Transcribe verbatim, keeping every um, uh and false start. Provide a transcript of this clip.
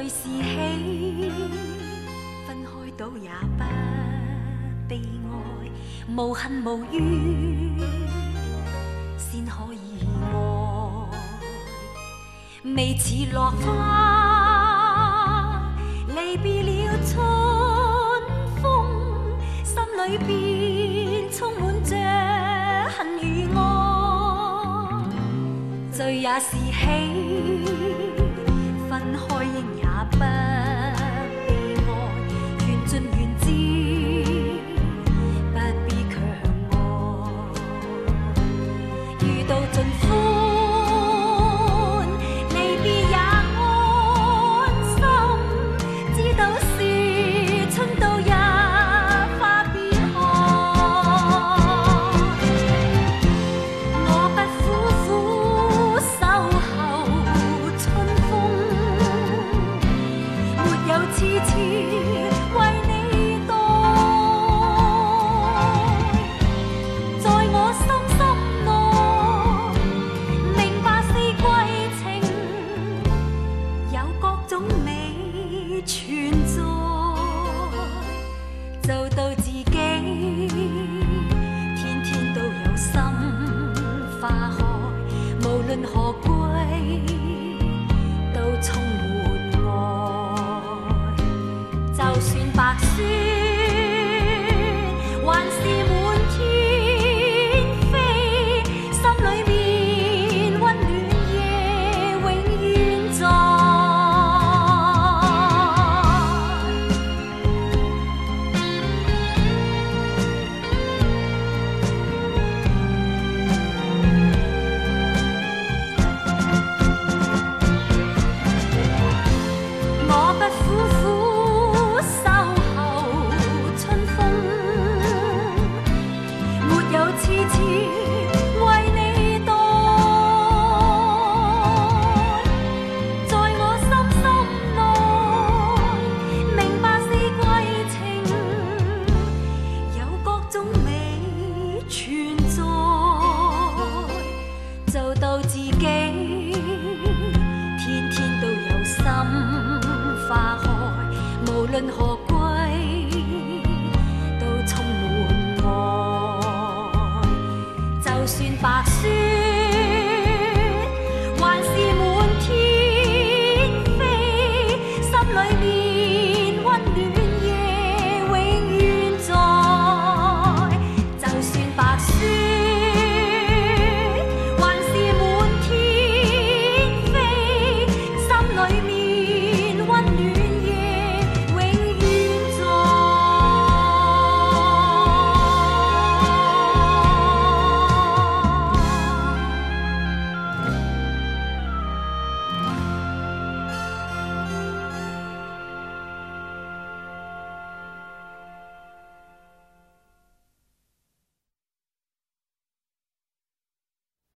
对是喜，分开到也不悲哀，无恨无怨，先可以爱。未似落花，离别了春风，心里边充满着恨与爱。醉也是喜，分开应也不悲哀，缘尽缘知，不必强爱。遇到尽欢，离别也安心，知道是春到日花必开。我不苦苦守候春风，没有痴痴为你待，在我心心内明白是归程，有各种美存在，做到自己天天都有心花开，无论何归都充满爱。就算白雪还是满天飛，心裏面溫暖夜永遠在。我不苦苦守候春風，沒有痴痴為你待，在我心心內明白是歸程，有各種美存在，做到自己天天都有心花開，無論何